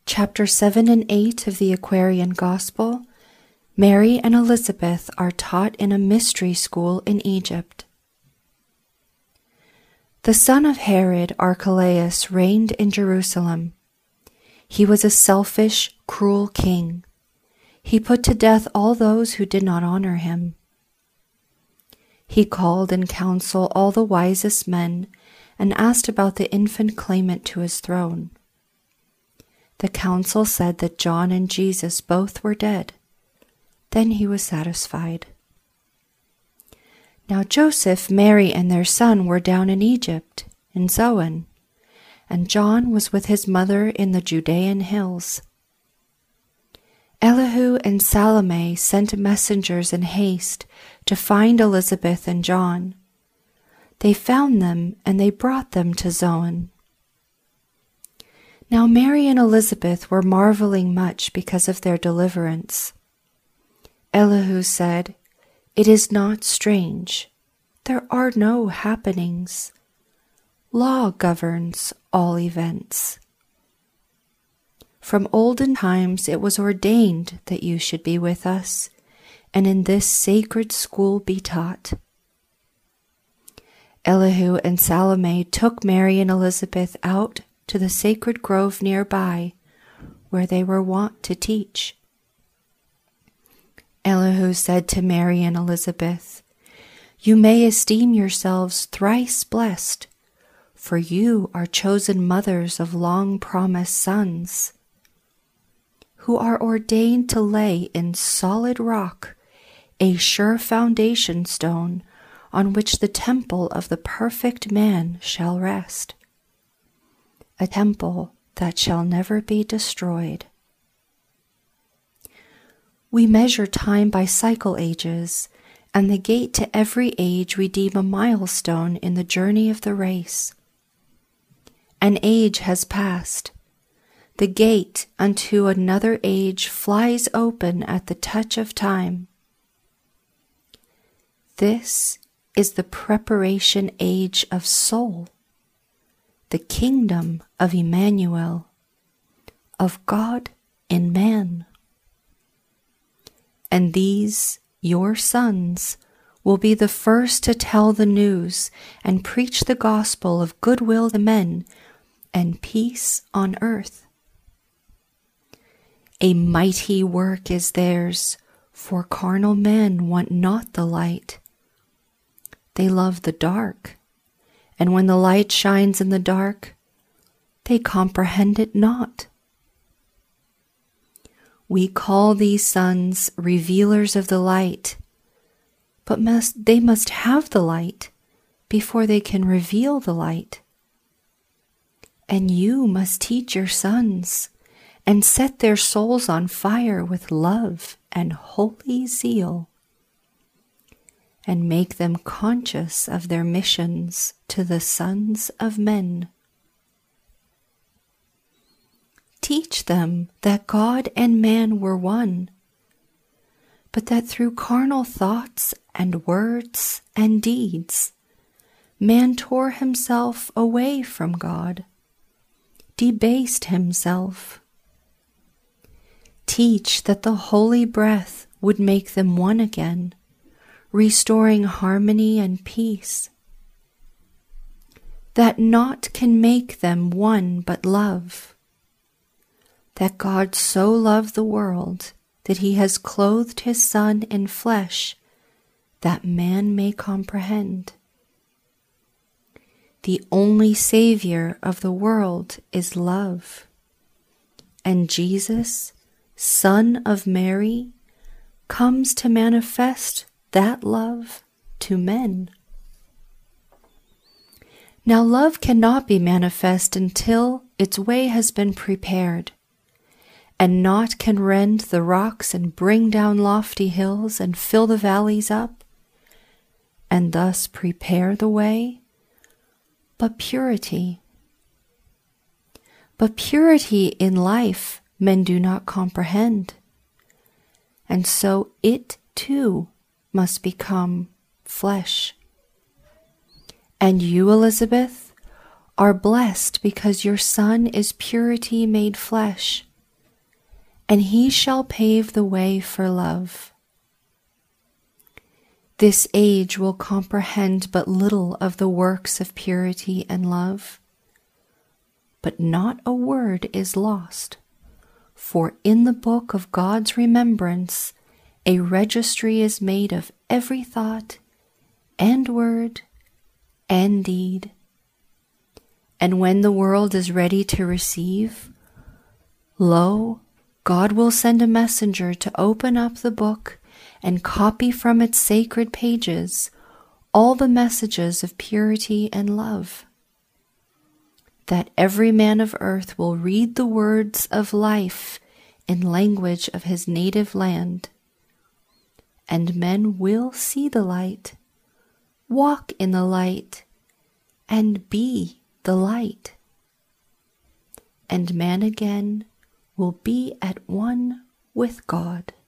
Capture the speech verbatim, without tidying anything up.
Chapter seven and eight of the Aquarian Gospel, Mary and Elizabeth are taught in a mystery school in Egypt. The son of Herod Archelaus reigned in Jerusalem. He was a selfish, cruel king. He put to death all those who did not honor him. He called in council all the wisest men and asked about the infant claimant to his throne. The council said that John and Jesus both were dead. Then he was satisfied. Now Joseph, Mary, and their son were down in Egypt, in Zoan, and John was with his mother in the Judean hills. Elihu and Salome sent messengers in haste to find Elizabeth and John. They found them, and they brought them to Zoan. Now Mary and Elizabeth were marveling much because of their deliverance. Elihu said, "It is not strange. There are no happenings. Law governs all events. From olden times it was ordained that you should be with us, and in this sacred school be taught." Elihu and Salome took Mary and Elizabeth out to the sacred grove nearby, where they were wont to teach. Elihu said to Mary and Elizabeth, "You may esteem yourselves thrice blessed, for you are chosen mothers of long-promised sons, who are ordained to lay in solid rock a sure foundation stone on which the temple of the perfect man shall rest, a temple that shall never be destroyed." We measure time by cycle ages, and the gate to every age we deem a milestone in the journey of the race. An age has passed. The gate unto another age flies open at the touch of time. This is the preparation age of soul, the kingdom of Emmanuel, of God in man. And these, your sons, will be the first to tell the news and preach the gospel of goodwill to men and peace on earth. A mighty work is theirs, for carnal men want not the light. They love the dark, and when the light shines in the dark, they comprehend it not. We call these sons revealers of the light, but must, they must have the light before they can reveal the light. And you must teach your sons and set their souls on fire with love and holy zeal, and make them conscious of their missions to the sons of men. Teach them that God and man were one, but that through carnal thoughts and words and deeds, man tore himself away from God, debased himself. Teach that the holy breath would make them one again, restoring harmony and peace. That naught can make them one but love. That God so loved the world that he has clothed his Son in flesh, that man may comprehend. The only Savior of the world is love, and Jesus, Son of Mary, comes to manifest that love to men. Now love cannot be manifest until its way has been prepared, and naught can rend the rocks and bring down lofty hills and fill the valleys up, and thus prepare the way, but purity. But purity in life men do not comprehend, and so it too must become flesh. And you, Elizabeth, are blessed because your son is purity made flesh. and he shall pave the way for love. This age will comprehend but little of the works of purity and love, but not a word is lost, for in the book of God's remembrance a registry is made of every thought and word and deed. And when the world is ready to receive, lo, God will send a messenger to open up the book and copy from its sacred pages all the messages of purity and love, that every man of earth will read the words of life in language of his native land, and men will see the light, walk in the light, and be the light. And man again will be at one with God.